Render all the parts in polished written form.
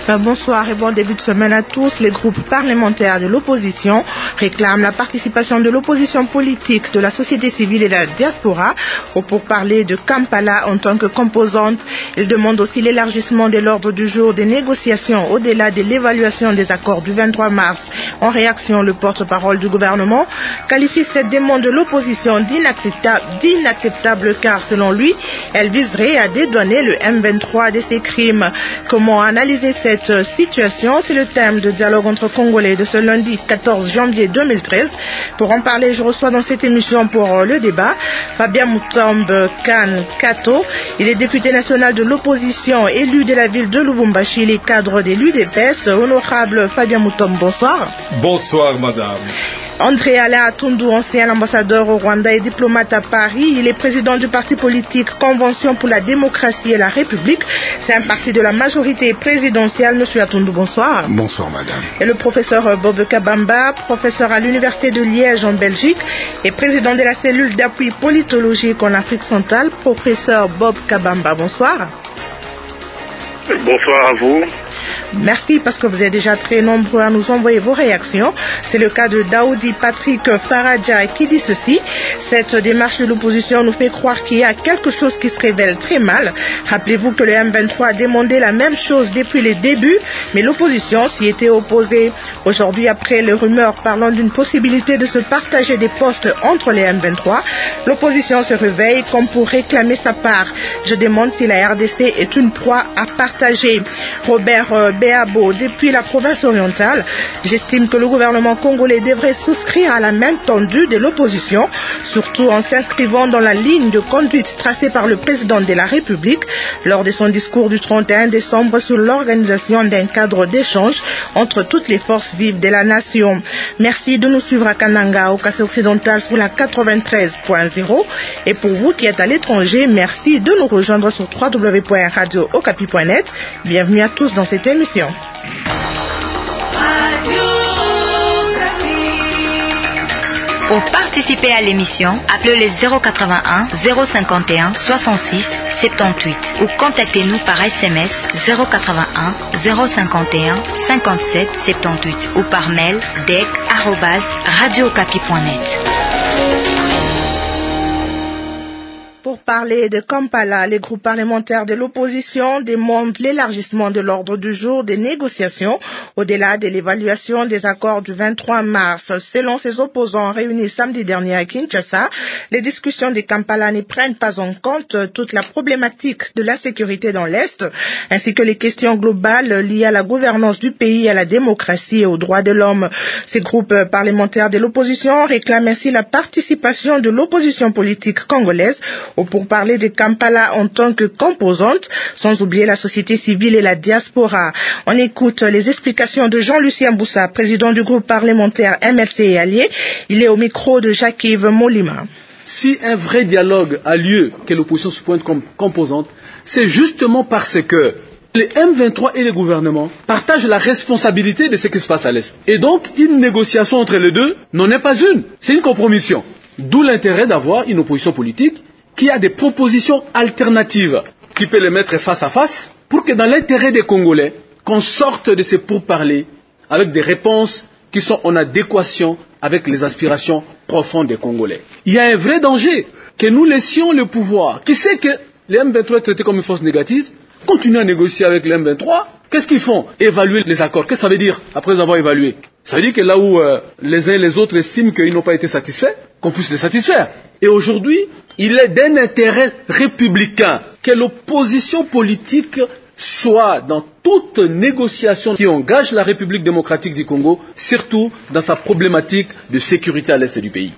Bonsoir et bon début de semaine à tous. Les groupes parlementaires de l'opposition réclament la participation de l'opposition politique, de la société civile et de la diaspora pour parler de Kampala en tant que composante. Ils demandent aussi l'élargissement de l'ordre du jour des négociations au-delà de l'évaluation des accords du 23 mars. En réaction, le porte-parole du gouvernement qualifie cette demande de l'opposition d'inacceptable car selon lui, elle viserait à dédouaner le M23 de ses crimes. Comment analyser cette situation? C'est le thème de dialogue entre Congolais de ce lundi 14 janvier 2013. Pour en parler, je reçois dans cette émission pour le débat Fabien Mutombo Kato. Il est député national de l'opposition, élu de la ville de Lubumbashi, les cadres de l'UDPS. Honorable Fabien Mutombo, bonsoir. Bonsoir, madame. André Ala Tundu, ancien ambassadeur au Rwanda et diplomate à Paris. Il est président du parti politique Convention pour la démocratie et la République. C'est un parti de la majorité présidentielle. Monsieur Atundu, bonsoir. Bonsoir, madame. Et le professeur Bob Kabamba, professeur à l'Université de Liège en Belgique et président de la cellule d'appui politologique en Afrique centrale. Professeur Bob Kabamba, bonsoir. Bonsoir à vous. Merci parce que vous êtes déjà très nombreux à nous envoyer vos réactions. C'est le cas de Daoudi Patrick Faradja qui dit ceci. Cette démarche de l'opposition nous fait croire qu'il y a quelque chose qui se révèle très mal. Rappelez-vous que le M23 a demandé la même chose depuis les débuts, mais l'opposition s'y était opposée. Aujourd'hui, après les rumeurs parlant d'une possibilité de se partager des postes entre les M23, l'opposition se réveille comme pour réclamer sa part. Je demande si la RDC est une proie à partager. Robert Béabo, depuis la province orientale, j'estime que le gouvernement congolais devrait souscrire à la main tendue de l'opposition, surtout en s'inscrivant dans la ligne de conduite tracée par le président de la République lors de son discours du 31 décembre sur l'organisation d'un cadre d'échange entre toutes les forces vives de la nation. Merci de nous suivre à Kananga, au Kassai occidental sur la 93.0. Et pour vous qui êtes à l'étranger, merci de nous rejoindre sur www.radio-okapi.net. Bienvenue à tous dans cette émission. Pour participer à l'émission, appelez les 081 051 66 78 ou contactez-nous par SMS 081 051 57 78 ou par mail dec@radiookapi.net. Pour parler de Kampala, les groupes parlementaires de l'opposition demandent l'élargissement de l'ordre du jour des négociations au-delà de l'évaluation des accords du 23 mars. Selon ses opposants réunis samedi dernier à Kinshasa, les discussions de Kampala ne prennent pas en compte toute la problématique de l'insécurité dans l'Est, ainsi que les questions globales liées à la gouvernance du pays, à la démocratie et aux droits de l'homme. Ces groupes parlementaires de l'opposition réclament ainsi la participation de l'opposition politique congolaise pour parler de Kampala en tant que composante, sans oublier la société civile et la diaspora. On écoute les explications de Jean-Lucien Boussa, président du groupe parlementaire MLC et Alliés. Il est au micro de Jacques-Yves Molima. Si un vrai dialogue a lieu, que l'opposition se pointe comme composante, c'est justement parce que les M23 et les gouvernements partagent la responsabilité de ce qui se passe à l'Est. Et donc, une négociation entre les deux n'en est pas une, c'est une compromission. D'où l'intérêt d'avoir une opposition politique qui a des propositions alternatives, qui peut les mettre face à face, pour que dans l'intérêt des Congolais, qu'on sorte de ces pourparlers avec des réponses qui sont en adéquation avec les aspirations profondes des Congolais. Il y a un vrai danger que nous laissions le pouvoir, qui sait que les M23 est traité comme une force négative, continuent à négocier avec les M23. Qu'est-ce qu'ils font? Évaluer les accords. Qu'est-ce que ça veut dire après avoir évalué? Ça veut dire que là où les uns et les autres estiment qu'ils n'ont pas été satisfaits, qu'on puisse les satisfaire. Et aujourd'hui, il est d'un intérêt républicain que l'opposition politique soit dans toute négociation qui engage la République démocratique du Congo, surtout dans sa problématique de sécurité à l'est du pays.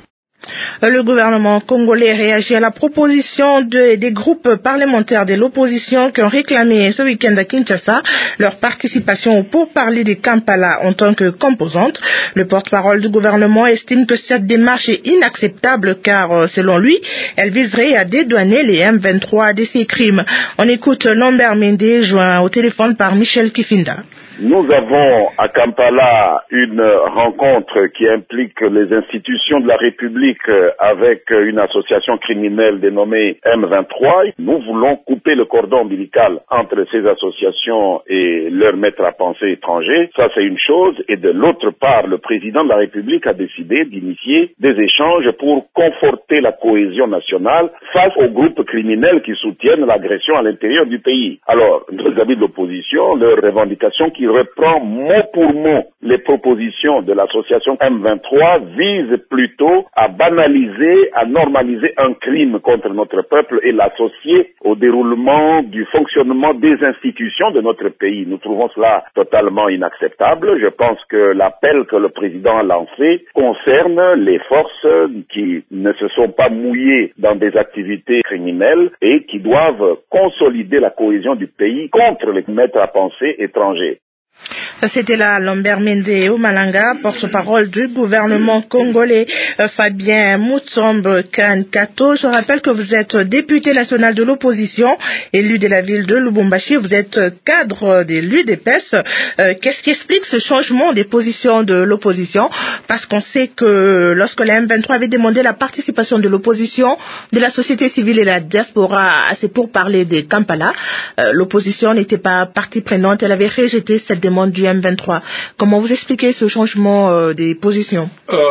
Le gouvernement congolais réagit à la proposition des groupes parlementaires de l'opposition qui ont réclamé ce week-end à Kinshasa leur participation pour parler de Kampala en tant que composante. Le porte-parole du gouvernement estime que cette démarche est inacceptable car, selon lui, elle viserait à dédouaner les M23 de ces crimes. On écoute Lambert Mende, joint au téléphone par Michel Kifinda. Nous avons à Kampala une rencontre qui implique les institutions de la République avec une association criminelle dénommée M23. Nous voulons couper le cordon ombilical entre ces associations et leurs maîtres à penser étrangers. Ça, c'est une chose. Et de l'autre part, le président de la République a décidé d'initier des échanges pour conforter la cohésion nationale face aux groupes criminels qui soutiennent l'agression à l'intérieur du pays. Alors, nos amis de l'opposition, leur revendication qui reprend mot pour mot les propositions de l'association M23 vise plutôt à banaliser, à normaliser un crime contre notre peuple et l'associer au déroulement du fonctionnement des institutions de notre pays. Nous trouvons cela totalement inacceptable. Je pense que l'appel que le président a lancé concerne les forces qui ne se sont pas mouillées dans des activités criminelles et qui doivent consolider la cohésion du pays contre les maîtres à penser étrangers. C'était là Lambert Mende Malanga, porte-parole du gouvernement congolais. Fabien Moutsombe Kankato, je rappelle que vous êtes député national de l'opposition, élu de la ville de Lubumbashi, vous êtes cadre de l'UDPS. Qu'est-ce qui explique ce changement des positions de l'opposition? Parce qu'on sait que lorsque la M23 avait demandé la participation de l'opposition, de la société civile et la diaspora, c'est pour parler de Kampala, l'opposition n'était pas partie prenante, elle avait rejeté cette demande du M23. Comment vous expliquez ce changement des positions?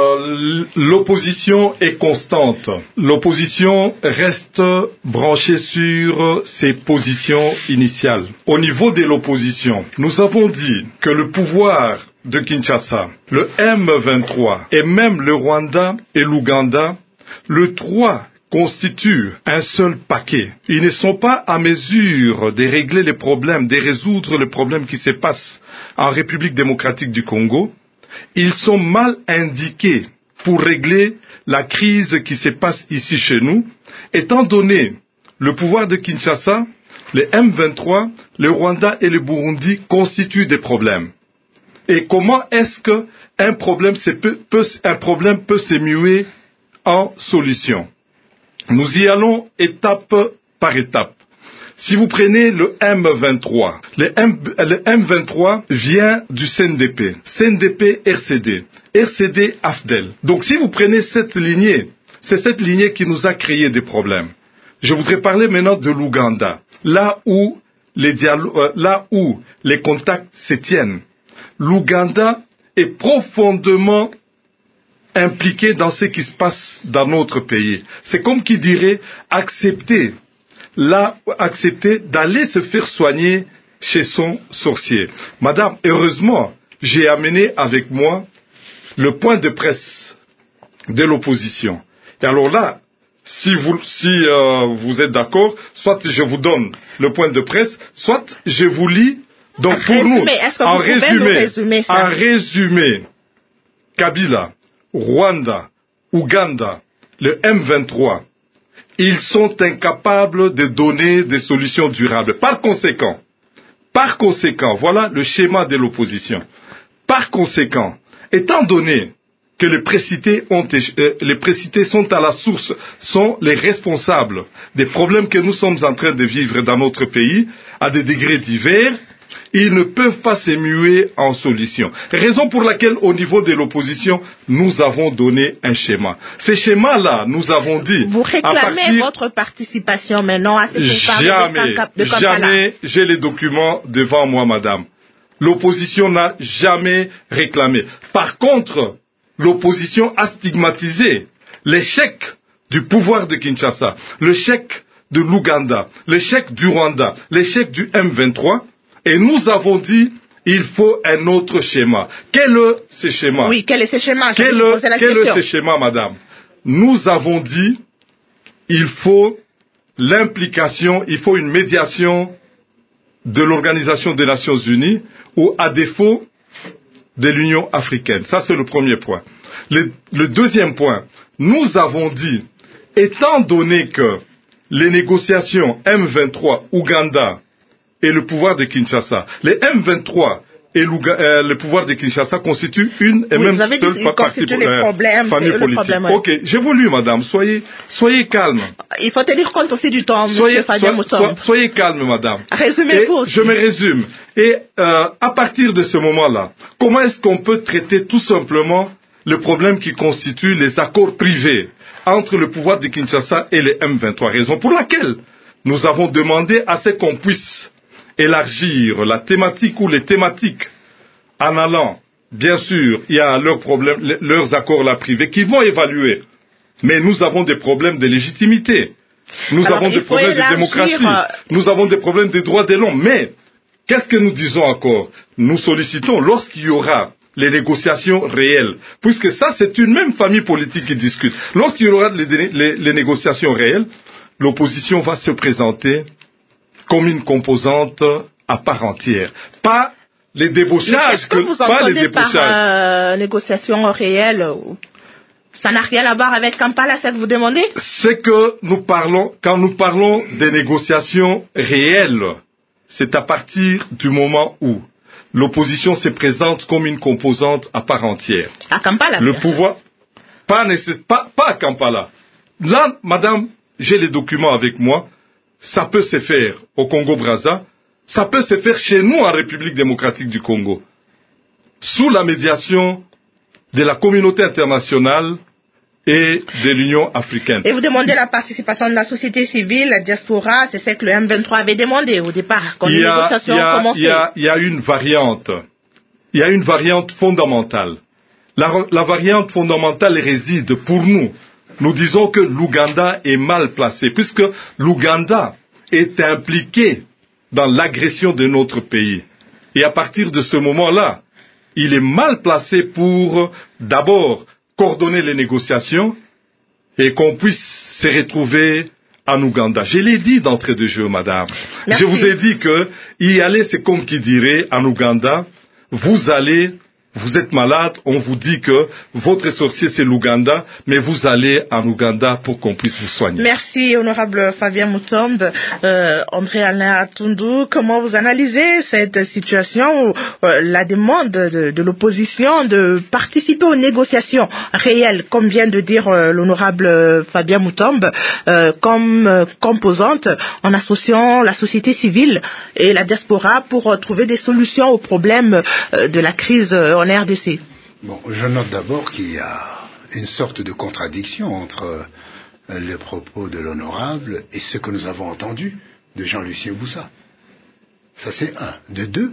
L'opposition est constante. L'opposition reste branchée sur ses positions initiales. Au niveau de l'opposition, nous avons dit que le pouvoir de Kinshasa, le M23 et même le Rwanda et l'Ouganda, le 3 constituent un seul paquet. Ils ne sont pas à mesure de régler les problèmes, de résoudre les problèmes qui se passent en République démocratique du Congo. Ils sont mal indiqués pour régler la crise qui se passe ici chez nous, étant donné le pouvoir de Kinshasa, les M23, le Rwanda et le Burundi constituent des problèmes. Et comment est-ce qu'un problème peut s'émuer en solution? Nous y allons étape par étape. Si vous prenez le M23, le M23 vient du CNDP, CNDP RCD, RCD AFDEL. Donc si vous prenez cette lignée, c'est cette lignée qui nous a créé des problèmes. Je voudrais parler maintenant de l'Ouganda, là où les contacts se tiennent. L'Ouganda est profondément impliqué dans ce qui se passe dans notre pays. C'est comme qui dirait accepter d'aller se faire soigner chez son sorcier. Madame, heureusement, j'ai amené avec moi le point de presse de l'opposition. Et alors là, si vous êtes d'accord, soit je vous donne le point de presse, soit je vous lis. Donc pour nous, en résumé, Kabila, Rwanda, Ouganda, le M23, ils sont incapables de donner des solutions durables. Par conséquent, voilà le schéma de l'opposition. Par conséquent, étant donné que les précités sont à la source, sont les responsables des problèmes que nous sommes en train de vivre dans notre pays, à des degrés divers, ils ne peuvent pas s'émuer en solution. Raison pour laquelle, au niveau de l'opposition, nous avons donné un schéma. Ce schéma-là, nous avons dit... Vous réclamez votre participation maintenant à ce de Kampala. Jamais, j'ai les documents devant moi, madame. L'opposition n'a jamais réclamé. Par contre, l'opposition a stigmatisé l'échec du pouvoir de Kinshasa, l'échec de l'Ouganda, l'échec du Rwanda, l'échec du M23, et nous avons dit, il faut un autre schéma. Quel est ce schéma? Oui, quel est ce schéma? Quel est ce schéma, madame? Nous avons dit, il faut l'implication, il faut une médiation de l'Organisation des Nations Unies, ou à défaut de l'Union africaine. Ça, c'est le premier point. Le deuxième point, nous avons dit, étant donné que les négociations M23, Ouganda, et le pouvoir de Kinshasa. Les M23 et le pouvoir de Kinshasa constituent une et même seule famille politique. Ok, j'ai voulu, madame, soyez calme. Il faut tenir compte aussi du temps, monsieur Fabien Moutsombe. Soyez calme, madame. Résumez-vous aussi. Je me résume. Et à partir de ce moment-là, comment est-ce qu'on peut traiter tout simplement le problème qui constitue les accords privés entre le pouvoir de Kinshasa et les M23, raison pour laquelle nous avons demandé à ce qu'on puisse élargir la thématique ou les thématiques en allant, bien sûr, il y a leurs problèmes, leurs accords là privés qui vont évaluer, mais nous avons des problèmes de légitimité, nous avons des problèmes de démocratie, nous avons des problèmes des droits de l'homme, mais qu'est-ce que nous disons encore? Nous sollicitons, lorsqu'il y aura les négociations réelles, puisque ça c'est une même famille politique qui discute, lorsqu'il y aura les négociations réelles, l'opposition va se présenter comme une composante à part entière, pas les débauchages. Qu'est-ce que vous entendez par négociations réelles? Ça n'a rien à voir avec Kampala, c'est ce que vous demandez? C'est que nous parlons, quand nous parlons des négociations réelles, c'est à partir du moment où l'opposition se présente comme une composante à part entière. À Kampala? Le pouvoir, pas à Kampala. Là, madame, j'ai les documents avec moi. Ça peut se faire au Congo-Brazza, ça peut se faire chez nous en République démocratique du Congo, sous la médiation de la communauté internationale et de l'Union africaine. Et vous demandez la participation de la société civile, la diaspora, c'est ce que le M23 avait demandé au départ, quand les négociations ont commencé. Il y a une variante. Il y a une variante fondamentale. La variante fondamentale réside pour nous. Nous disons que l'Ouganda est mal placé, puisque l'Ouganda est impliqué dans l'agression de notre pays. Et à partir de ce moment-là, il est mal placé pour, d'abord, coordonner les négociations et qu'on puisse se retrouver en Ouganda. Je l'ai dit d'entrée de jeu, madame. Merci. Je vous ai dit que y aller, c'est comme qui dirait en Ouganda, vous êtes malade, on vous dit que votre sorcier c'est l'Ouganda, mais vous allez en Ouganda pour qu'on puisse vous soigner. Merci, honorable Fabien Mutombe. André Alain Atundu, comment vous analysez cette situation où la demande de l'opposition de participer aux négociations réelles, comme vient de dire l'honorable Fabien Mutombe, comme composante en associant la société civile et la diaspora pour trouver des solutions aux problèmes de la crise en RDC. Bon, je note d'abord qu'il y a une sorte de contradiction entre les propos de l'honorable et ce que nous avons entendu de Jean-Lucien Boussa. Ça c'est un. De deux,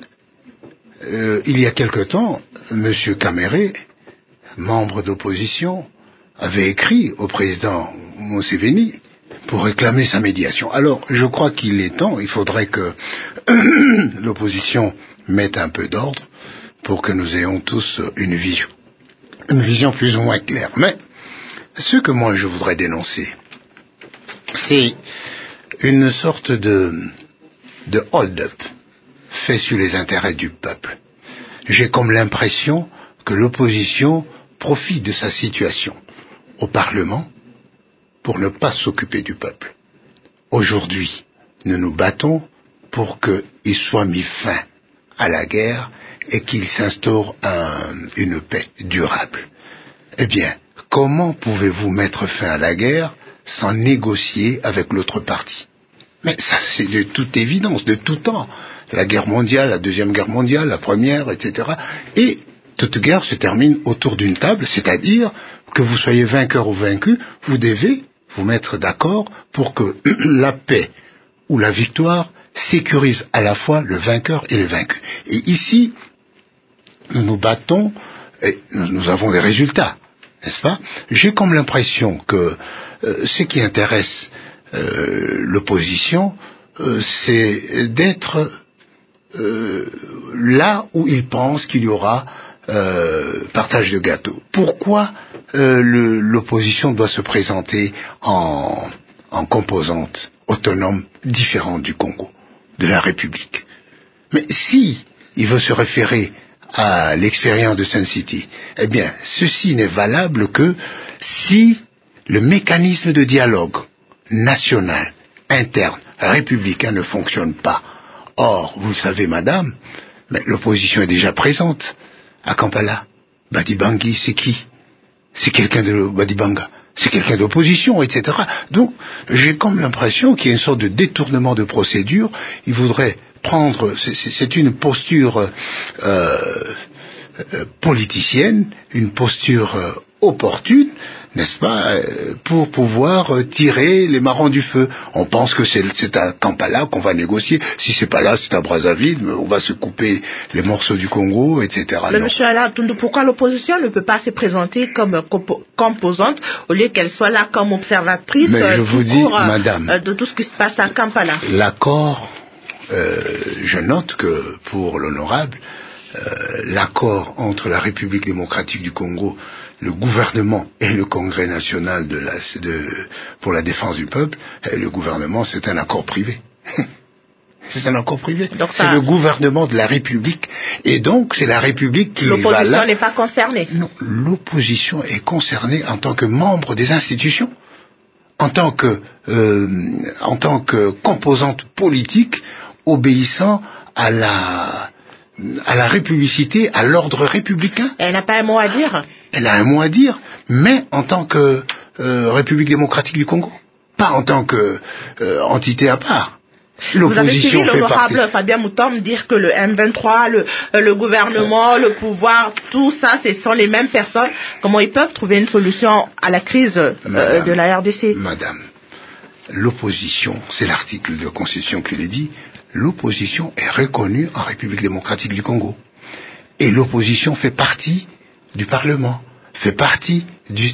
il y a quelque temps, M. Kamere, membre d'opposition, avait écrit au président Museveni pour réclamer sa médiation. Alors, je crois qu'il est temps, il faudrait que l'opposition mette un peu d'ordre pour que nous ayons tous une vision plus ou moins claire. Mais ce que moi je voudrais dénoncer, c'est une sorte de hold-up fait sur les intérêts du peuple. J'ai comme l'impression que l'opposition profite de sa situation au Parlement pour ne pas s'occuper du peuple. Aujourd'hui, nous nous battons pour qu'il soit mis fin à la guerre et qu'il s'instaure une paix durable. Eh bien, comment pouvez-vous mettre fin à la guerre sans négocier avec l'autre partie? Mais ça, c'est de toute évidence, de tout temps. La guerre mondiale, la deuxième guerre mondiale, la première, etc. Et toute guerre se termine autour d'une table, c'est-à-dire que vous soyez vainqueur ou vaincu, vous devez vous mettre d'accord pour que la paix ou la victoire sécurise à la fois le vainqueur et le vaincu. Et ici, nous nous battons et nous avons des résultats, n'est-ce pas? J'ai comme l'impression que ce qui intéresse l'opposition, c'est d'être là où ils pensent qu'il y aura partage de gâteau. Pourquoi l'opposition doit se présenter en composante autonome différente du Congo, de la République? Mais si il veut se référer à l'expérience de Sun City, eh bien, ceci n'est valable que si le mécanisme de dialogue national, interne, républicain ne fonctionne pas. Or, vous le savez, madame, mais l'opposition est déjà présente à Kampala. Badibangui, c'est qui? C'est quelqu'un de Badibanga. c'est quelqu'un d'opposition, etc. Donc, j'ai comme l'impression qu'il y a une sorte de détournement de procédure. Il voudrait prendre, c'est une posture politicienne, une posture opportune, n'est-ce pas, pour pouvoir tirer les marrons du feu. On pense que c'est à Kampala qu'on va négocier. Si c'est pas là, c'est à Brazzaville, on va se couper les morceaux du Congo, etc. Mais monsieur Alain Toundou, pourquoi l'opposition ne peut pas se présenter comme composante au lieu qu'elle soit là comme observatrice de tout ce qui se passe à Kampala? L'accord, je note que pour l'honorable, l'accord entre la République démocratique du Congo, le gouvernement et le Congrès national pour la défense du peuple, le gouvernement, c'est un accord privé. C'est un accord privé. C'est le gouvernement de la République. Et donc, c'est la République qui va là. L'opposition n'est pas concernée. Non, l'opposition est concernée en tant que membre des institutions, en tant que composante politique obéissant à la républicité, à l'ordre républicain. Elle n'a pas un mot à dire. Elle a un mot à dire, mais en tant que République démocratique du Congo, pas en tant que entité à part. Vous avez suivi l'honorable Fabien Moutom dire que le M23, le gouvernement, le pouvoir, tout ça, ce sont les mêmes personnes. Comment ils peuvent trouver une solution à la crise de la RDC? Madame, l'opposition, c'est l'article de Constitution qui le dit, l'opposition est reconnue en République démocratique du Congo. Et l'opposition fait partie du Parlement, fait partie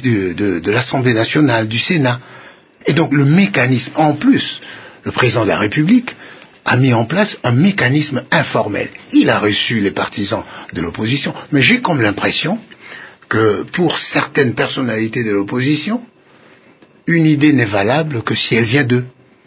de l'Assemblée nationale, du Sénat. Et donc le mécanisme, en plus, le président de la République a mis en place un mécanisme informel. Il a reçu les partisans de l'opposition, mais j'ai comme l'impression que pour certaines personnalités de l'opposition, une idée n'est valable que si elle vient d'eux.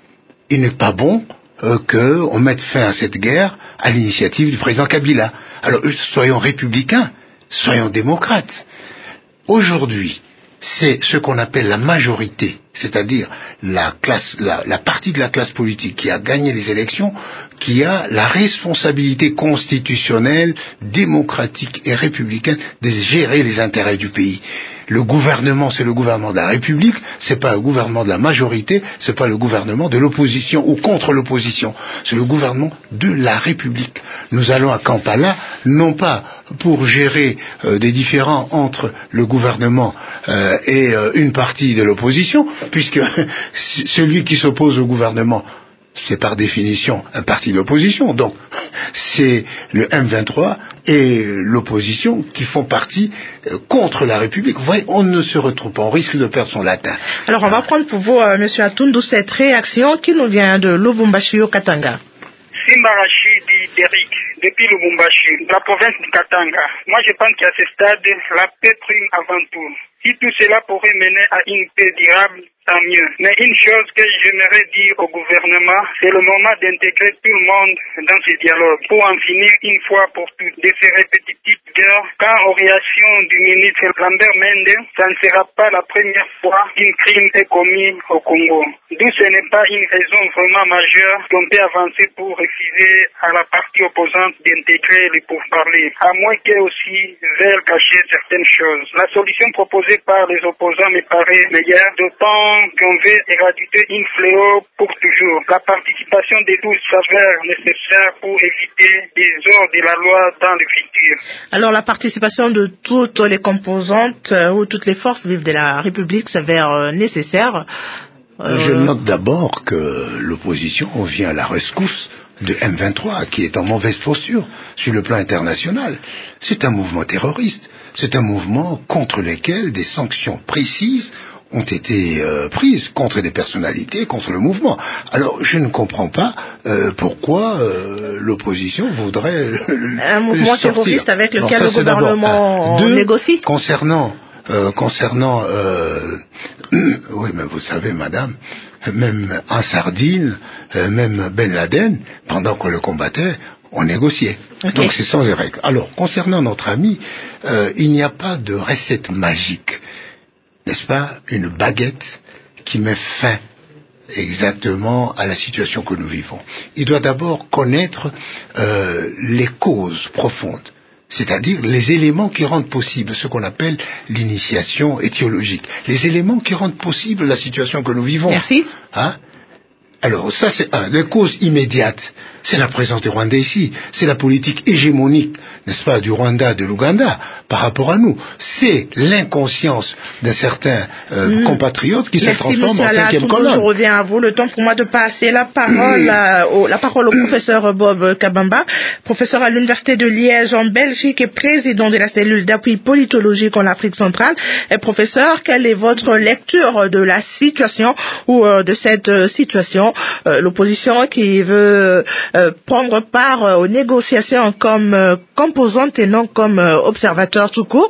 Il n'est pas bon qu'on mette fin à cette guerre à l'initiative du président Kabila. Alors, soyons républicains, soyons démocrates. Aujourd'hui, c'est ce qu'on appelle la majorité, c'est-à-dire la partie de la classe politique qui a gagné les élections, qui a la responsabilité constitutionnelle, démocratique et républicaine de gérer les intérêts du pays. Le gouvernement, c'est le gouvernement de la République, c'est pas le gouvernement de la majorité, c'est pas le gouvernement de l'opposition ou contre l'opposition, c'est le gouvernement de la République. Nous allons à Kampala, non pas pour gérer des différends entre le gouvernement et une partie de l'opposition, puisque celui qui s'oppose au gouvernement, c'est par définition un parti d'opposition, donc c'est le M23 et l'opposition qui font partie contre la République. Vous voyez, on ne se retrouve pas, on risque de perdre son latin. Alors on va prendre pour vous, Monsieur Atoundou, cette réaction qui nous vient de Lubumbashi au Katanga. Simba Rachidi Derrick, depuis Lubumbashi, la province du Katanga. Moi je pense qu'à ce stade, la paix prime avant tout. Si tout cela pourrait mener à une paix durable, tant mieux. Mais une chose que j'aimerais dire au gouvernement, c'est le moment d'intégrer tout le monde dans ce dialogue pour en finir une fois pour toutes de ces répétitives guerres. Quand aux réactions du ministre Lambert Mende, ça ne sera pas la première fois qu'un crime est commis au Congo. D'où ce n'est pas une raison vraiment majeure qu'on peut avancer pour refuser à la partie opposante d'intégrer les pourparlers, à moins qu'eux aussi veulent cacher certaines choses. La solution proposée par les opposants me paraît meilleure, d'autant qu'on veut éradiquer une fléau pour toujours. La participation de tous s'avère nécessaire pour éviter des ordres de la loi dans le futur. Alors la participation de toutes les composantes ou toutes les forces vives de la République s'avère nécessaire. Je note d'abord que l'opposition vient à la rescousse de M23 qui est en mauvaise posture sur le plan international. C'est un mouvement terroriste. C'est un mouvement contre lequel des sanctions précises ont été prises contre des personnalités, contre le mouvement. Alors, je ne comprends pas pourquoi l'opposition voudrait un mouvement sortir. Terroriste avec lequel le gouvernement négocie. Concernant oui, mais vous savez, madame, même en Sardine, même Ben Laden, pendant qu'on le combattait, on négociait. Okay. Donc, ce sont les règles. Alors, concernant notre ami, il n'y a pas de recette magique. N'est-ce pas, une baguette qui met fin exactement à la situation que nous vivons. Il doit d'abord connaître les causes profondes c'est-à-dire les éléments qui rendent possible ce qu'on appelle l'initiation étiologique, les éléments qui rendent possible la situation que nous vivons. Merci. Hein? Alors ça c'est les causes immédiates, c'est la présence des Rwandais ici, c'est la politique hégémonique, n'est-ce pas, du Rwanda, de l'Ouganda par rapport à nous, c'est l'inconscience d'un certain compatriote qui se transforme en cinquième colonne. Je reviens à vous, le temps pour moi de passer la parole au professeur Bob Kabamba, professeur à l'Université de Liège en Belgique et président de la cellule d'appui politologique en Afrique centrale. Et professeur, quelle est votre lecture de la situation ou de cette situation? L'opposition qui veut prendre part aux négociations comme composante et non comme observateur tout court.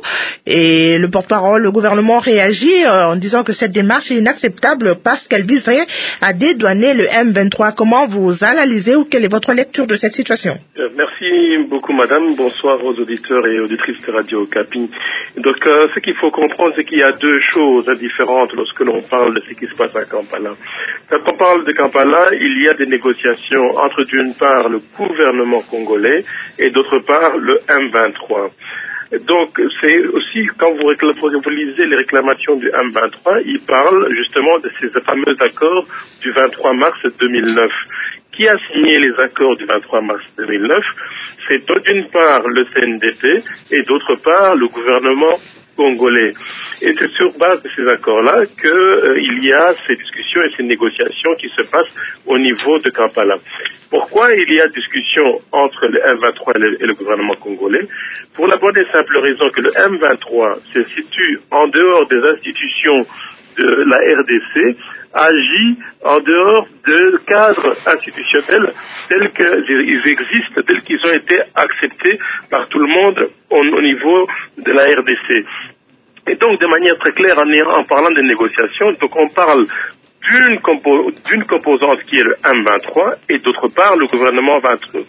Et le porte-parole, le gouvernement réagit en disant que cette démarche est inacceptable parce qu'elle viserait à dédouaner le M23. Comment vous analysez ou quelle est votre lecture de cette situation? Merci beaucoup madame, bonsoir aux auditeurs et auditrices de Radio Okapi. Donc ce qu'il faut comprendre, c'est qu'il y a deux choses différentes lorsque l'on parle de ce qui se passe à Kampala. Quand on parle de Kampala, il y a des négociations entre d'une part le gouvernement congolais et d'autre part le M23. Donc, c'est aussi, quand vous lisez les réclamations du M23, il parle justement de ces fameux accords du 23 mars 2009. Qui a signé les accords du 23 mars 2009? C'est d'une part le CNDP et d'autre part le gouvernement congolais. Et c'est sur base de ces accords-là qu'il y a ces discussions et ces négociations qui se passent au niveau de Kampala. Pourquoi il y a discussion entre le M23 et le gouvernement congolais? Pour la bonne et simple raison que le M23 se situe en dehors des institutions de la RDC, agit en dehors de cadres institutionnels tels qu'ils existent, tels qu'ils ont été acceptés par tout le monde au niveau de la RDC. Et donc, de manière très claire, en parlant des négociations, donc on parle d'une composante qui est le M23 et d'autre part le gouvernement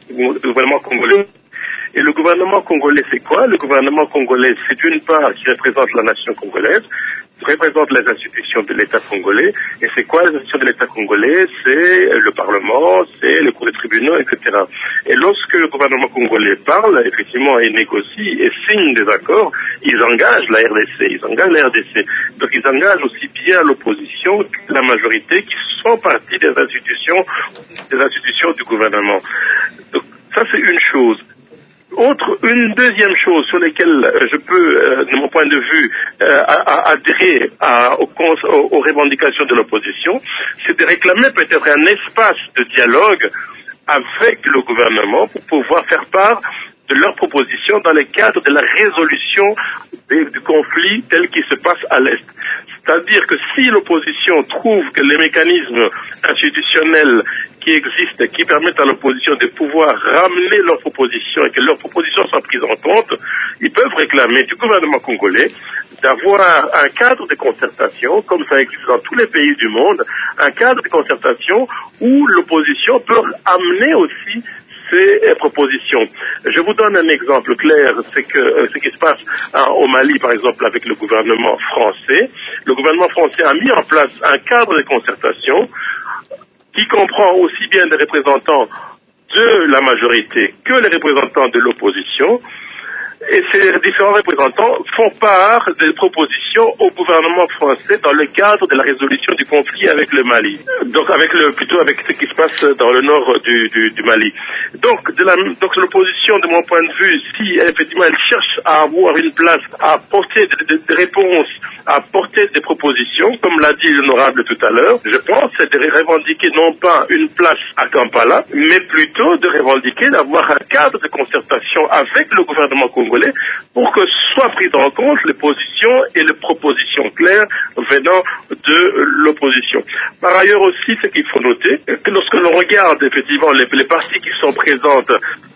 congolais. Et le gouvernement congolais, c'est quoi? Le gouvernement congolais, c'est d'une part qui représente la nation congolaise, représente les institutions de l'État congolais. Et c'est quoi les institutions de l'État congolais? C'est le Parlement, c'est les cours des tribunaux, etc. Et lorsque le gouvernement congolais parle, effectivement, et négocie et signe des accords, ils engagent la RDC. Donc ils engagent aussi bien l'opposition que la majorité qui sont partie des institutions du gouvernement. Donc ça c'est une chose. Une deuxième chose sur laquelle je peux, de mon point de vue, adhérer aux revendications de l'opposition, c'est de réclamer peut-être un espace de dialogue avec le gouvernement pour pouvoir faire part de leurs propositions dans le cadre de la résolution du conflit tel qu'il se passe à l'Est. C'est-à-dire que si l'opposition trouve que les mécanismes institutionnels qui existent, qui permettent à l'opposition de pouvoir ramener leurs propositions et que leurs propositions soient prises en compte, ils peuvent réclamer du gouvernement congolais d'avoir un cadre de concertation, comme ça existe dans tous les pays du monde, un cadre de concertation où l'opposition peut amener aussi ces propositions. Je vous donne un exemple clair, c'est que ce qui se passe au Mali, par exemple, avec le gouvernement français. Le gouvernement français a mis en place un cadre de concertation qui comprend aussi bien des représentants de la majorité que les représentants de l'opposition. Et ces différents représentants font part des propositions au gouvernement français dans le cadre de la résolution du conflit avec le Mali. Donc avec ce qui se passe dans le nord du Mali. Donc l'opposition, de mon point de vue, si effectivement elle cherche à avoir une place, à apporter des réponses, à apporter des propositions, comme l'a dit l'honorable tout à l'heure, je pense c'est de revendiquer non pas une place à Kampala, mais plutôt de revendiquer d'avoir un cadre de concertation avec le gouvernement congolais pour que soient prises en compte les positions et les propositions claires venant de l'opposition. Par ailleurs aussi, ce qu'il faut noter, que lorsque l'on regarde effectivement les partis qui sont présentes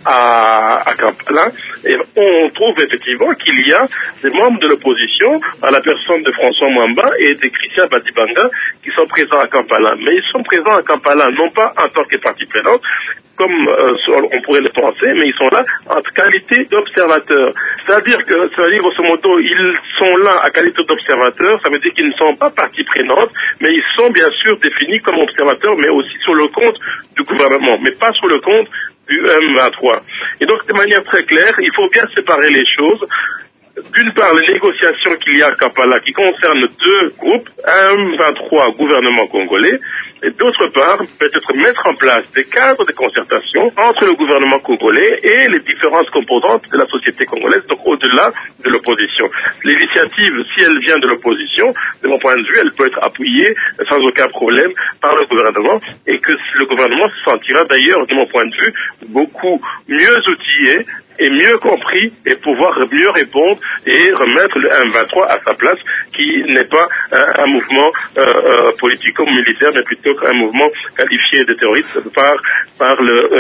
à Kampala, on trouve effectivement qu'il y a des membres de l'opposition, à la personne de François Mwamba et de Christian Badibanga, qui sont présents à Kampala. Mais ils sont présents à Kampala non pas en tant que partie prenante, comme on pourrait le penser, mais ils sont là en qualité d'observateurs. C'est-à-dire grosso modo, ils sont là à qualité d'observateurs, ça veut dire qu'ils ne sont pas partie prenante, mais ils sont bien sûr définis comme observateurs, mais aussi sur le compte du gouvernement, mais pas sur le compte du M23. Et donc, de manière très claire, il faut bien séparer les choses. D'une part, les négociations qu'il y a à Kampala qui concernent deux groupes, M23, gouvernement congolais, et d'autre part, peut-être mettre en place des cadres de concertation entre le gouvernement congolais et les différentes composantes de la société congolaise, donc au-delà de l'opposition. L'initiative, si elle vient de l'opposition, de mon point de vue, elle peut être appuyée sans aucun problème par le gouvernement, et que le gouvernement se sentira d'ailleurs, de mon point de vue, beaucoup mieux outillé et mieux compris et pouvoir mieux répondre et remettre le M23 à sa place, qui n'est pas un mouvement politico-militaire, mais plutôt un mouvement qualifié de terroriste par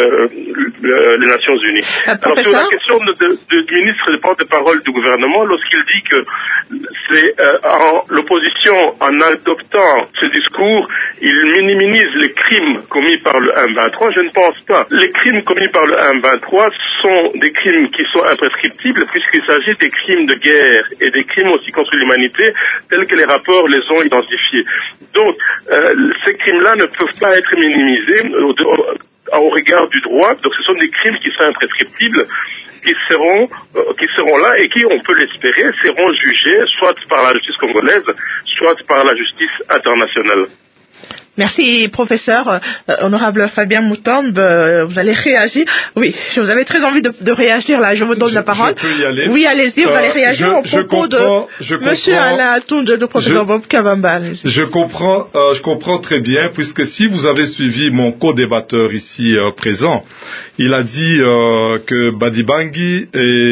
les Nations Unies. Alors sur la question du ministre de porte-parole du gouvernement, lorsqu'il dit que c'est l'opposition, en adoptant ce discours, il minimise les crimes commis par le M23, je ne pense pas. Les crimes commis par le M23 sont des crimes qui sont imprescriptibles, puisqu'il s'agit des crimes de guerre et des crimes aussi contre l'humanité tels que les rapports les ont identifiés. Donc, ces crimes-là ne peuvent pas être minimisés au regard du droit. Donc, ce sont des crimes qui sont imprescriptibles, qui seront là et qui, on peut l'espérer, seront jugés soit par la justice congolaise, soit par la justice internationale. Merci, professeur. Honorable Fabien Moutombe, vous allez réagir. Oui, vous avez très envie de réagir là. Je vous donne la parole. Je peux y aller. Oui, allez-y, vous allez réagir au propos de Monsieur Alain Tounde, de professeur Bob Kabamba. Je comprends très bien, puisque si vous avez suivi mon co-débatteur ici présent, il a dit que Badibangi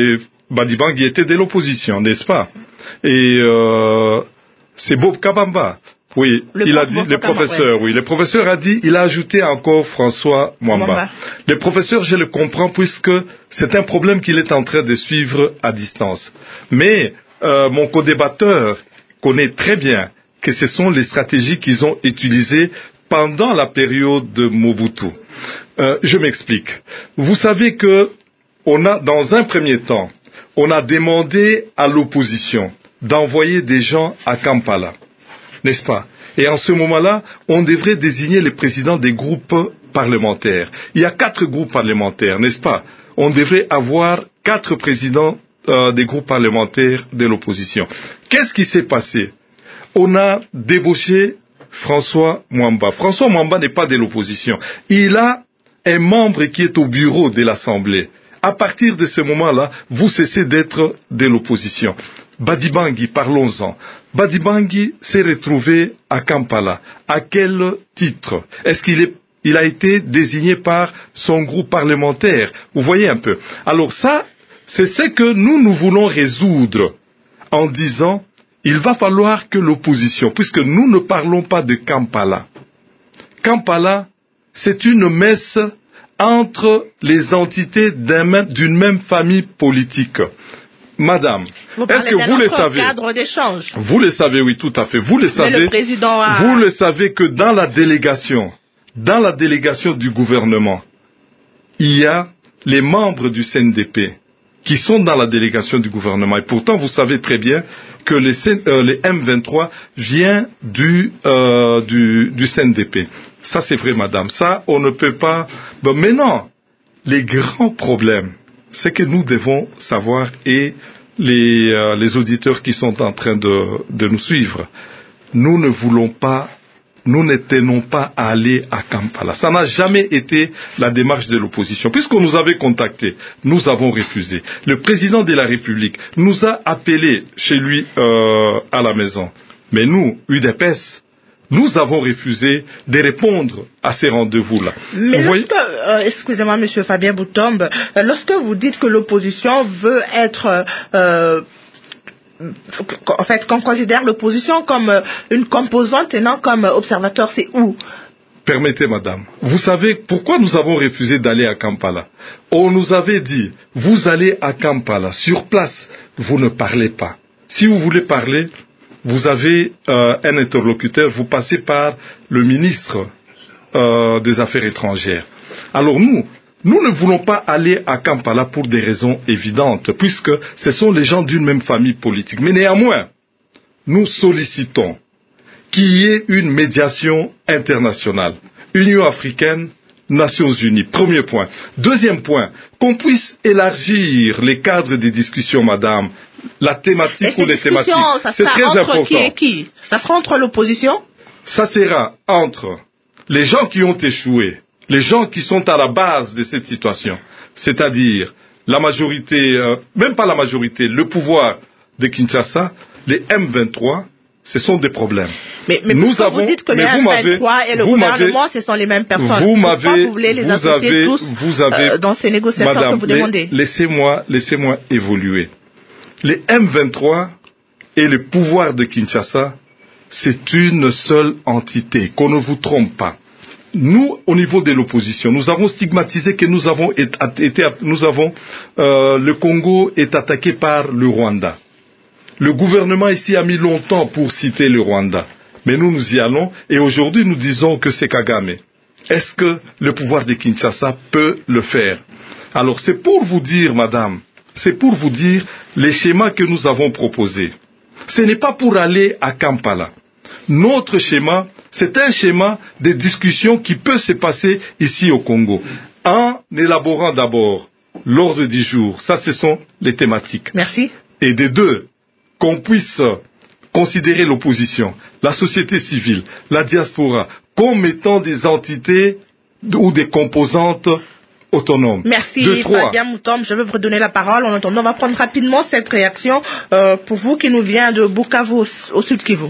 était de l'opposition, n'est-ce pas? Et c'est Bob Kabamba. Oui, le professeur a dit, il a ajouté encore François Mwamba. Le professeur, je le comprends, puisque c'est un problème qu'il est en train de suivre à distance. Mais mon co-débatteur connaît très bien que ce sont les stratégies qu'ils ont utilisées pendant la période de Mobutu. Je m'explique. Vous savez que dans un premier temps, on a demandé à l'opposition d'envoyer des gens à Kampala. N'est-ce pas? Et en ce moment-là, on devrait désigner les présidents des groupes parlementaires. Il y a 4 groupes parlementaires, n'est-ce pas? On devrait avoir 4 présidents des groupes parlementaires de l'opposition. Qu'est-ce qui s'est passé? On a débauché François Mwamba. François Mwamba n'est pas de l'opposition. Il a un membre qui est au bureau de l'Assemblée. À partir de ce moment-là, vous cessez d'être de l'opposition. Badibangi, parlons-en. Badibangi s'est retrouvé à Kampala. À quel titre? Est-ce qu'il a été désigné par son groupe parlementaire? Vous voyez un peu. Alors ça, c'est ce que nous voulons résoudre en disant, il va falloir que l'opposition, puisque nous ne parlons pas de Kampala. Kampala, c'est une messe entre les entités d'une même famille politique. Madame, est-ce que vous le savez? Cadre d'échange. Vous le savez, oui, tout à fait. Vous le savez. Mais le président a... Vous le savez que dans la délégation du gouvernement, il y a les membres du CNDP qui sont dans la délégation du gouvernement. Et pourtant, vous savez très bien que les M23 vient du CNDP. Ça, c'est vrai, madame. Ça, on ne peut pas... Bon, maintenant, les grands problèmes, c'est que nous devons savoir, et les auditeurs qui sont en train de nous suivre, nous ne tenons pas à aller à Kampala. Ça n'a jamais été la démarche de l'opposition. Puisqu'on nous avait contactés, nous avons refusé. Le président de la République nous a appelés chez lui à la maison. Mais nous, UDPS, nous avons refusé de répondre à ces rendez-vous-là. Mais excusez-moi, Monsieur Fabien Moutombe, lorsque vous dites que l'opposition veut être, en fait, qu'on considère l'opposition comme une composante et non comme observateur, c'est où? Permettez, madame. Vous savez pourquoi nous avons refusé d'aller à Kampala? On nous avait dit, vous allez à Kampala, sur place, vous ne parlez pas. Si vous voulez parler, vous avez un interlocuteur, vous passez par le ministre des Affaires étrangères. Alors nous ne voulons pas aller à Kampala pour des raisons évidentes, puisque ce sont les gens d'une même famille politique. Mais néanmoins, nous sollicitons qu'il y ait une médiation internationale. Union africaine, Nations Unies. Premier point. Deuxième point, qu'on puisse élargir les cadres des discussions, madame, la thématique ou les thématiques. C'est très important. Qui et qui? Ça sera entre l'opposition? Ça sera entre les gens qui ont échoué, les gens qui sont à la base de cette situation, c'est-à-dire la majorité, même pas la majorité, le pouvoir de Kinshasa, les M23, ce sont des problèmes. Mais vous dites que les M23 et le gouvernement, ce sont les mêmes personnes. Pourquoi vous voulez les associer tous dans ces négociations, madame, que vous demandez? Laissez-moi évoluer. Les M23 et le pouvoir de Kinshasa, c'est une seule entité, qu'on ne vous trompe pas. Nous, au niveau de l'opposition, nous avons stigmatisé que le Congo est attaqué par le Rwanda. Le gouvernement ici a mis longtemps pour citer le Rwanda. Mais nous y allons et aujourd'hui nous disons que c'est Kagame. Est-ce que le pouvoir de Kinshasa peut le faire? Alors c'est pour vous dire, madame, c'est pour vous dire les schémas que nous avons proposés. Ce n'est pas pour aller à Kampala. Notre schéma, c'est un schéma de discussion qui peut se passer ici au Congo. En élaborant d'abord l'ordre du jour, ça ce sont les thématiques. Merci. Et des deux, qu'on puisse considérer l'opposition, la société civile, la diaspora, comme étant des entités ou des composantes autonomes. Merci Fabien Moutombe, je veux vous redonner la parole. En attendant, on va prendre rapidement cette réaction pour vous qui nous vient de Bukavu au Sud Kivu.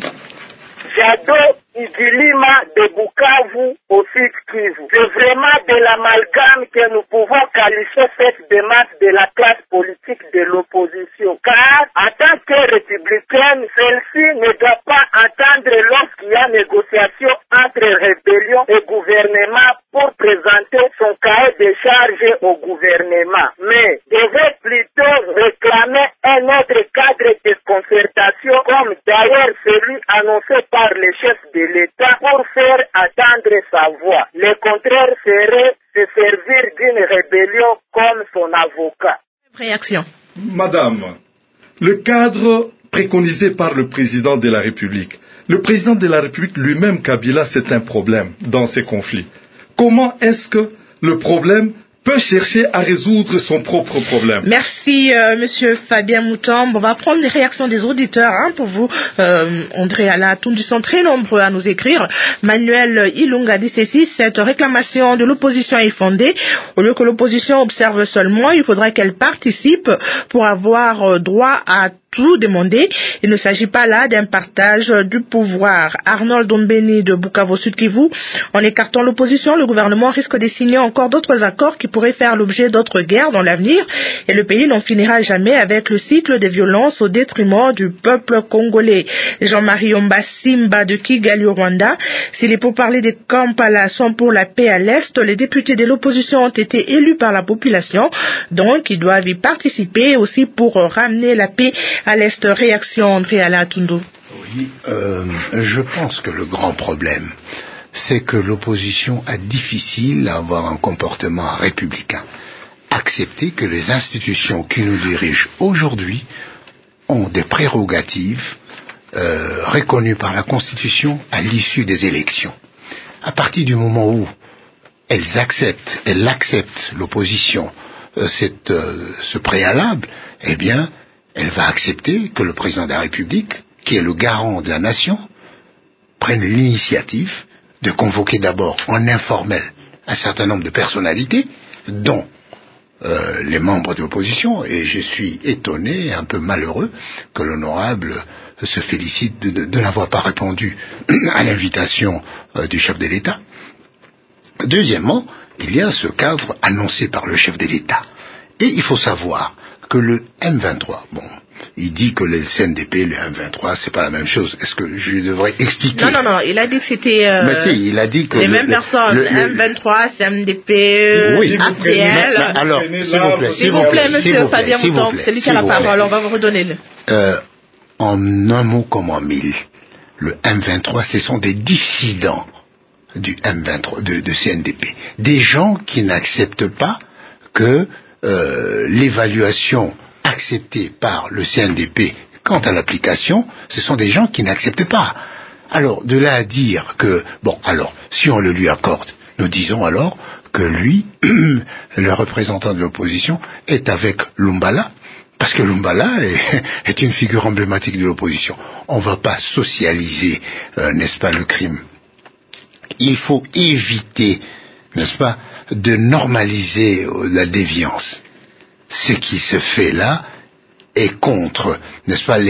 Jado Idilima de Bukavu au Sud Kivu. C'est vraiment de l'amalgame que nous pouvons qualifier cette démarche de la classe politique de l'opposition. Car, en tant que républicaine, celle-ci ne doit pas attendre lorsqu'il y a négociation entre rébellion et gouvernement pour présenter son cahier de charges au gouvernement. Mais devait plutôt réclamer un autre cadre de concertation comme d'ailleurs celui annoncé par le chef de l'État pour faire attendre sa voix. Le contraire serait se servir d'une rébellion comme son avocat. Réaction. Madame, le cadre préconisé par le président de la République. Le président de la République lui-même, Kabila, c'est un problème dans ces conflits. Comment est-ce que le problème peut chercher à résoudre son propre problème? Merci, monsieur Fabien Moutombe. On va prendre les réactions des auditeurs, pour vous. André Alaatoun, ils sont très nombreux à nous écrire. Manuel Ilunga dit ceci: cette réclamation de l'opposition est fondée. Au lieu que l'opposition observe seulement, il faudrait qu'elle participe pour avoir droit à tout demander. Il ne s'agit pas là d'un partage du pouvoir. Arnold Dombeni de Bukavu Sud Kivu: en écartant l'opposition, le gouvernement risque de signer encore d'autres accords qui pourraient faire l'objet d'autres guerres dans l'avenir et le pays n'en finira jamais avec le cycle des violences au détriment du peuple congolais. Jean-Marie Omba Simba de Kigali au Rwanda: si les pourparlers de Kampala sont pour la paix à l'Est, les députés de l'opposition ont été élus par la population, donc ils doivent y participer aussi pour ramener la paix à l'Est. Réaction André Alaatoun. Oui, je pense que le grand problème, c'est que l'opposition a difficile à avoir un comportement républicain. Accepter que les institutions qui nous dirigent aujourd'hui ont des prérogatives reconnues par la Constitution à l'issue des élections. À partir du moment où elles acceptent l'opposition, ce préalable, eh bien, elle va accepter que le président de la République, qui est le garant de la nation, prenne l'initiative de convoquer d'abord en informel un certain nombre de personnalités, dont les membres de l'opposition, et je suis étonné, un peu malheureux, que l'honorable se félicite de n'avoir pas répondu à l'invitation du chef de l'État. Deuxièmement, il y a ce cadre annoncé par le chef de l'État. Et il faut savoir que le M23, il dit que le CNDP et le M23, c'est pas la même chose. Est-ce que je devrais expliquer? Non, il a dit que c'était mais si, il a dit que les mêmes personnes, M23, CNDP, oui, APL. Alors, s'il vous plaît, monsieur Fabien Moutombe, c'est lui qui a la parole, on va vous redonner en un mot comme en mille, le M23, ce sont des dissidents du M23, de CNDP. Des gens qui n'acceptent pas que l'évaluation acceptée par le CNDP quant à l'application, ce sont des gens qui n'acceptent pas. Alors, de là à dire que, alors, si on le lui accorde, nous disons alors que lui, le représentant de l'opposition, est avec Lumbala, parce que Lumbala est une figure emblématique de l'opposition. On ne va pas socialiser, n'est-ce pas, le crime. Il faut éviter, n'est-ce pas, de normaliser la déviance. Ce qui se fait là est contre, n'est-ce pas,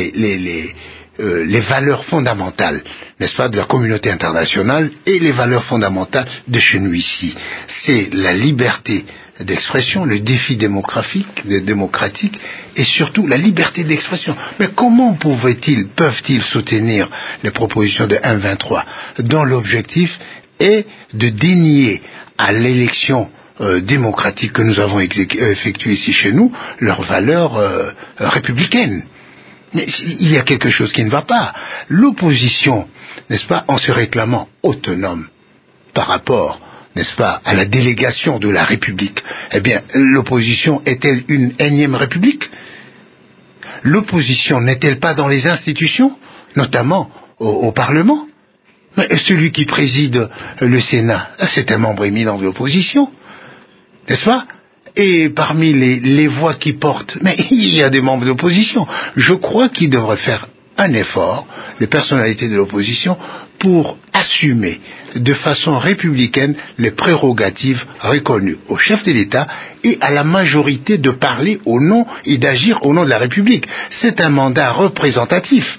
les valeurs fondamentales, n'est-ce pas, de la communauté internationale et les valeurs fondamentales de chez nous ici. C'est la liberté d'expression, le défi démocratique et surtout la liberté d'expression. Mais comment peuvent-ils soutenir les propositions de M23 dont l'objectif est de dénier à l'élection démocratique que nous avons effectuée ici chez nous leurs valeurs républicaines? Mais il y a quelque chose qui ne va pas. L'opposition, n'est-ce pas, en se réclamant autonome par rapport, n'est-ce pas, à la délégation de la République, eh bien, l'opposition est-elle une énième République? L'opposition n'est-elle pas dans les institutions, notamment au Parlement? Mais celui qui préside le Sénat, c'est un membre éminent de l'opposition, n'est-ce pas? Et parmi les voix qui portent, mais il y a des membres de l'opposition. Je crois qu'ils devraient faire un effort, les personnalités de l'opposition, pour assumer de façon républicaine les prérogatives reconnues au chef de l'État et à la majorité de parler au nom et d'agir au nom de la République. C'est un mandat représentatif.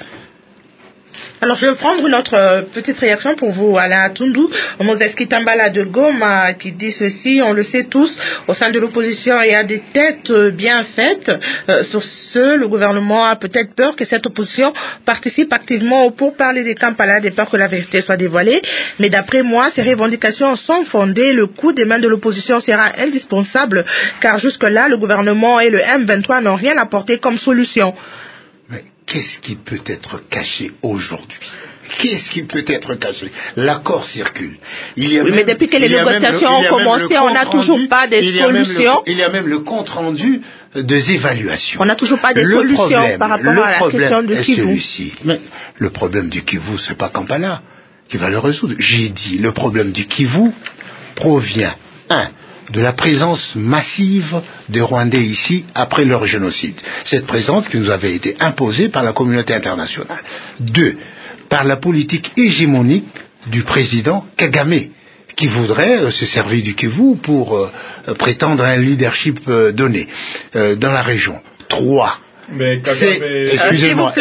Alors, je vais prendre une autre petite réaction pour vous, Alain Tundu. Moses Kitambala de Goma qui dit ceci: on le sait tous, au sein de l'opposition, il y a des têtes bien faites. Sur ce, le gouvernement a peut-être peur que cette opposition participe activement pour parler des Kampala, des peurs que la vérité soit dévoilée. Mais d'après moi, ces revendications sont fondées. Le coup des mains de l'opposition sera indispensable, car jusque-là, le gouvernement et le M23 n'ont rien apporté comme solution. Qu'est-ce qui peut être caché aujourd'hui? Qu'est-ce qui peut être caché? L'accord circule. Mais depuis que les négociations ont commencé, on n'a toujours pas de solutions. Il y a même le compte-rendu des évaluations. On n'a toujours pas de solutions par rapport à la question du Kivu. Mais le problème du Kivu, c'est pas Kampala qui va le résoudre. J'ai dit, le problème du Kivu provient, de la présence massive des Rwandais ici après leur génocide. Cette présence qui nous avait été imposée par la communauté internationale. 2, par la politique hégémonique du président Kagame, qui voudrait se servir du Kivu pour prétendre un leadership donné dans la région. 3, mais excusez-moi.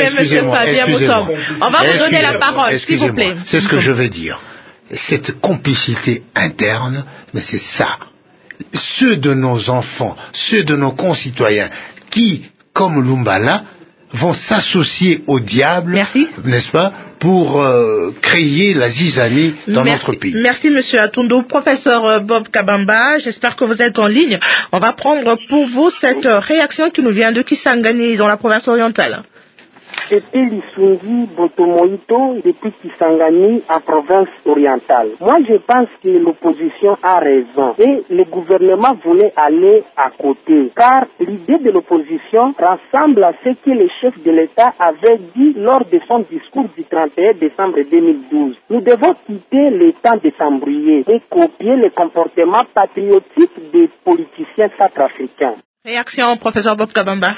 On va vous donner la parole, s'il vous plaît. C'est ce que je vais dire. Cette complicité interne, mais c'est ça. Ceux de nos enfants, ceux de nos concitoyens qui, comme Lumbala, vont s'associer au diable, n'est-ce pas, pour créer la zizanie dans notre pays. Merci, Monsieur Atundu. Professeur Bob Kabamba, j'espère que vous êtes en ligne. On va prendre pour vous cette réaction qui nous vient de Kisangani, dans la province orientale. C'était Lisungi Botomoito depuis Kisangani en province orientale. Moi, je pense que l'opposition a raison et le gouvernement voulait aller à côté, car l'idée de l'opposition ressemble à ce que le chef de l'État avait dit lors de son discours du 31 décembre 2012. Nous devons quitter le temps de s'embrouiller et copier le comportement patriotique des politiciens sacrafricains. Réaction, professeur Bob Kabamba.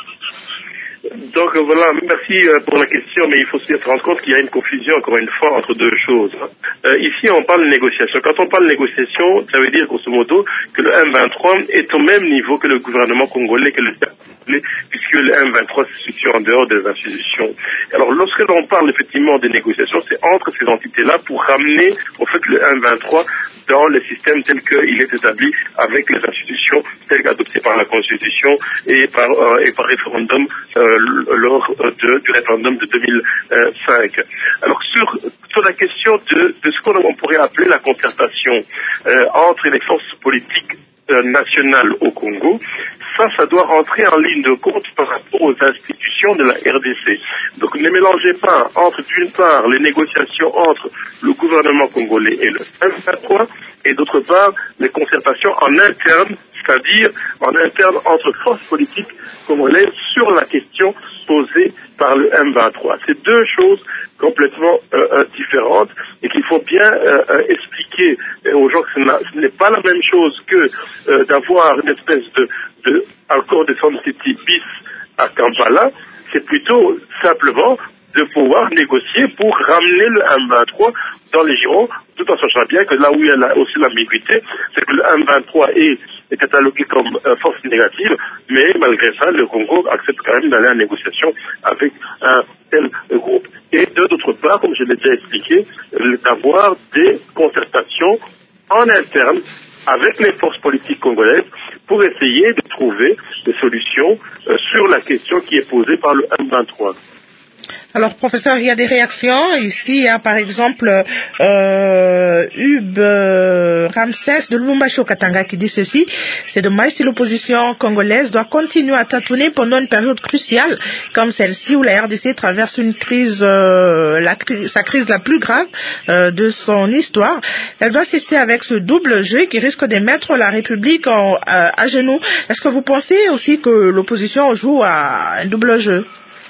Donc voilà, merci pour la question, mais il faut se rendre compte qu'il y a une confusion, encore une fois, entre deux choses. Ici, on parle de négociation. Quand on parle de négociation, ça veut dire, grosso modo, que le M23 est au même niveau que le gouvernement congolais, que le congolais, puisque le M23 se situe en dehors des institutions. Alors, lorsque l'on parle effectivement des négociations, c'est entre ces entités-là pour ramener, en fait, le M23 dans le système tel qu'il est établi avec les institutions telles qu'adoptées par la Constitution et par référendum lors du référendum de 2005. Alors sur la question de ce qu'on pourrait appeler la concertation entre les forces politiques nationales au Congo, ça doit rentrer en ligne de compte par rapport aux institutions de la RDC. Donc ne mélangez pas entre, d'une part, les négociations entre le gouvernement congolais et le M23, et d'autre part, les concertations en interne, c'est-à-dire en interne entre forces politiques congolaises sur la question posée par le M23. C'est deux choses complètement différentes et qu'il faut bien expliquer aux gens que ce n'est pas la même chose que d'avoir une espèce de accord de Sun City bis à Kampala. C'est plutôt simplement de pouvoir négocier pour ramener le M23 dans les girons, tout en sachant bien que là où il y a aussi l'ambiguïté, c'est que le M23 est catalogué comme force négative, mais malgré ça, le Congo accepte quand même d'aller en négociation avec un tel groupe. Et d'autre part, comme je l'ai déjà expliqué, d'avoir des concertations en interne avec les forces politiques congolaises pour essayer de trouver des solutions sur la question qui est posée par le M23. Alors, professeur, il y a des réactions. Ici, il y a par exemple Hub Ramsès de Lubumbashi au Katanga qui dit ceci. C'est dommage si l'opposition congolaise doit continuer à tâtonner pendant une période cruciale comme celle-ci où la RDC traverse une crise, sa crise la plus grave de son histoire. Elle doit cesser avec ce double jeu qui risque de mettre la République à genoux. Est-ce que vous pensez aussi que l'opposition joue à un double jeu?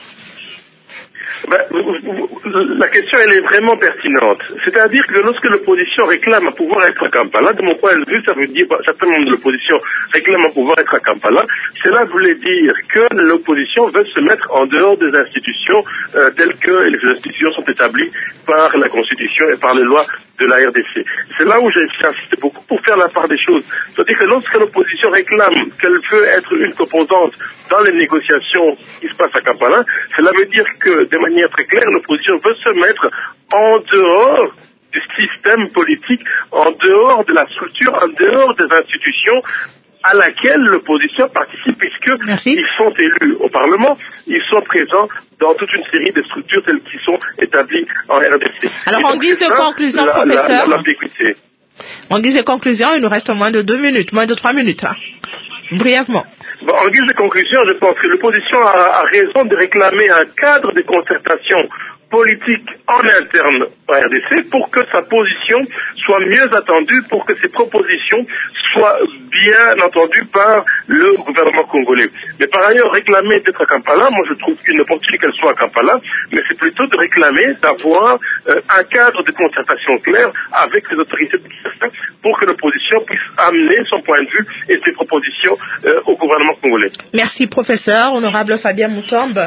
La question, elle est vraiment pertinente. C'est-à-dire que lorsque l'opposition réclame à pouvoir être à Kampala, de mon point de vue, ça veut dire, certains membres de l'opposition réclament à pouvoir être à Kampala, cela voulait dire que l'opposition veut se mettre en dehors des institutions telles que les institutions sont établies par la Constitution et par les lois de la RDC. C'est là où j'insiste beaucoup pour faire la part des choses. C'est-à-dire que lorsque l'opposition réclame qu'elle veut être une composante dans les négociations qui se passent à Kampala, cela veut dire que, de manière très claire, l'opposition veut se mettre en dehors du système politique, en dehors de la structure, en dehors des institutions à laquelle l'opposition participe, puisqu'ils sont élus au Parlement, ils sont présents dans toute une série de structures telles qu'ils sont établies en RDC. Alors, en guise de conclusion, professeur, en guise de conclusion, il nous reste moins de 2 minutes, moins de 3 minutes, hein. Brièvement. Bon, en guise de conclusion, je pense que l'opposition a raison de réclamer un cadre de concertation politique en interne au RDC pour que sa position soit mieux attendue, pour que ses propositions soient bien entendues par le gouvernement congolais. Mais par ailleurs, réclamer d'être à Kampala, moi je trouve qu'il opportune qu'elle soit à Kampala, mais c'est plutôt de réclamer d'avoir un cadre de concertation clair avec les autorités de Kinshasa pour que l'opposition puisse amener son point de vue et ses propositions au gouvernement congolais. Merci professeur, honorable Fabien Mutombe.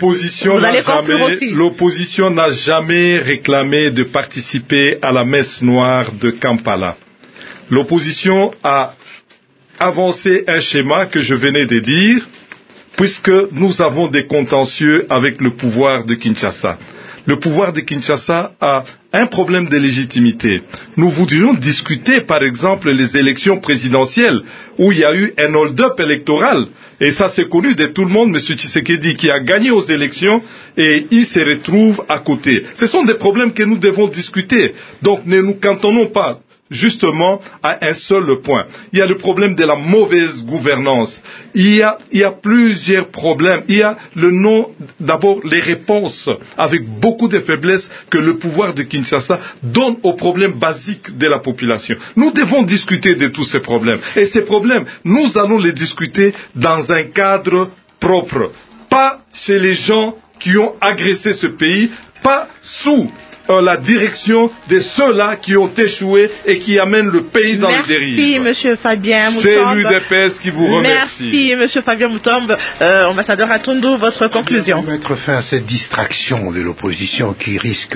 L'opposition n'a jamais réclamé de participer à la messe noire de Kampala. L'opposition a avancé un schéma que je venais de dire, puisque nous avons des contentieux avec le pouvoir de Kinshasa. Le pouvoir de Kinshasa a un problème de légitimité. Nous voudrions discuter, par exemple, les élections présidentielles, où il y a eu un hold-up électoral. Et ça, c'est connu de tout le monde, M. Tshisekedi, qui a gagné aux élections et il se retrouve à côté. Ce sont des problèmes que nous devons discuter. Donc, ne nous cantonnons pas justement à un seul point. Il y a le problème de la mauvaise gouvernance. Il y a plusieurs problèmes. Il y a d'abord les réponses avec beaucoup de faiblesses que le pouvoir de Kinshasa donne aux problèmes basiques de la population. Nous devons discuter de tous ces problèmes. Et ces problèmes, nous allons les discuter dans un cadre propre. Pas chez les gens qui ont agressé ce pays, pas sous la direction de ceux-là qui ont échoué et qui amènent le pays dans les dérives. Merci, Monsieur Fabien Mutombe. C'est l'UDPS qui vous remercie. Merci, Monsieur Fabien Mutombe. Ambassadeur Atundu, votre conclusion. Pour mettre fin à cette distraction de l'opposition qui risque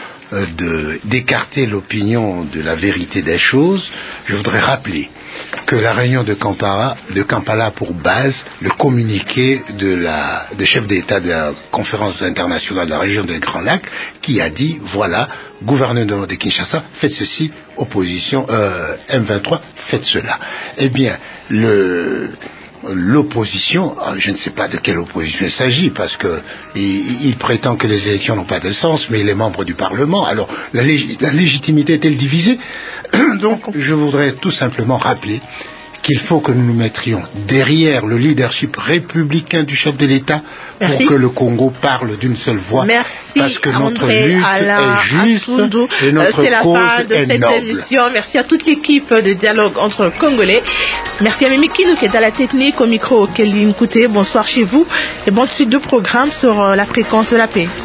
d'écarter l'opinion de la vérité des choses, je voudrais rappeler que la réunion de Kampala a pour base le communiqué des chefs d'État de la conférence internationale de la région des Grands Lacs qui a dit, voilà, gouvernement de Kinshasa, faites ceci, opposition M23, faites cela. Eh bien, l'opposition, je ne sais pas de quelle opposition il s'agit, parce que il prétend que les élections n'ont pas de sens, mais il est membre du Parlement. Alors, la légitimité est-elle divisée? Donc, je voudrais tout simplement rappeler qu'il faut que nous nous mettrions derrière le leadership républicain du chef de l'État pour que le Congo parle d'une seule voix. Merci, parce que notre André lutte est juste et notre c'est la cause fin de est cette noble. émission. Merci à toute l'équipe de dialogue entre Congolais. Merci à Mimi Kinou qui est à la technique, au micro, Kelly Nkouté. Bonsoir chez vous et bonne suite de programme sur la fréquence de la paix.